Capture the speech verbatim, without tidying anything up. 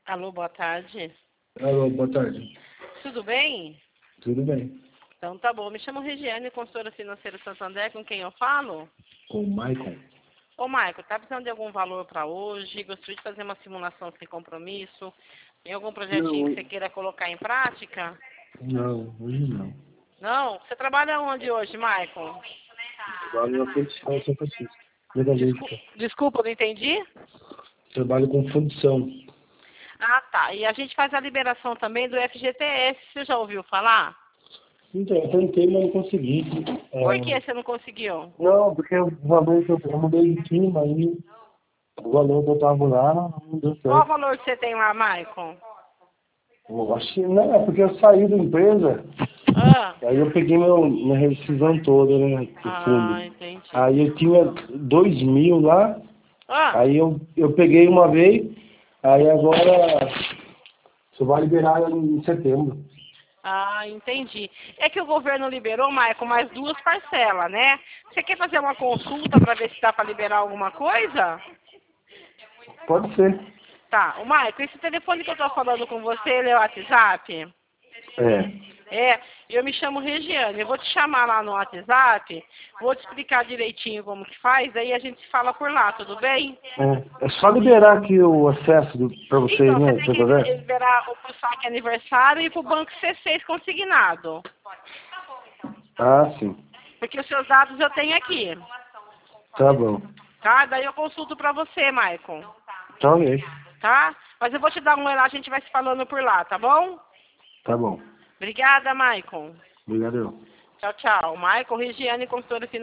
Alô, boa tarde. Alô, boa tarde. Tudo bem? Tudo bem. Então tá bom. Me chamo Regiane, consultora financeira Santander, com quem eu falo? Com o Maicon? Ô, Maico, tá precisando de algum valor para hoje? Gostaria de fazer uma simulação sem compromisso? Tem algum projetinho Não, que você queira colocar em prática? não, hoje não. Não? Você trabalha onde hoje, Maicon? Trabalho na produção São Francisco. Metalúrgica. Desculpa, desculpa, não entendi? Trabalho com fundição. Ah, tá. E a gente faz a liberação também do F G T S. Você já ouviu falar? Então, eu tentei, mas não consegui. Por É, que você não conseguiu? Não, porque o valor que eu, eu mudei de clima, aí o valor que eu tava lá não deu Qual o certo. valor que você tem lá, Maicon? Eu acho que não, é porque eu saí da empresa, Ah, aí eu peguei meu, minha rescisão toda, né, do ah, fundo. entendi. Aí eu tinha dois mil lá, Ah, aí eu, eu peguei uma vez, aí agora só vai liberar em setembro. ah, entendi. É que o governo liberou, Maicon, mais duas parcelas, né? Você quer fazer uma consulta para ver se dá para liberar alguma coisa? Pode ser. Tá, o Maicon, esse telefone que eu tô falando com você, ele é o WhatsApp? É. É, eu me chamo Regiane, eu vou te chamar lá no WhatsApp, vou te explicar direitinho como que faz, aí a gente se fala por lá, tudo bem? É, é só liberar aqui o acesso para vocês, Então, você né? tem Você que tá vendo? liberar o pro saque aniversário e pro banco C seis consignado, Ah, sim. porque os seus dados eu tenho aqui, Tá bom. tá? Daí eu consulto pra você, Maicon, Tá ok. tá? Mas eu vou te dar um oi lá, a gente vai se falando por lá, tá bom? Tá bom. Obrigada, Maicon. Obrigado. Tchau, tchau. Maicon, Regiane, consultora financeira.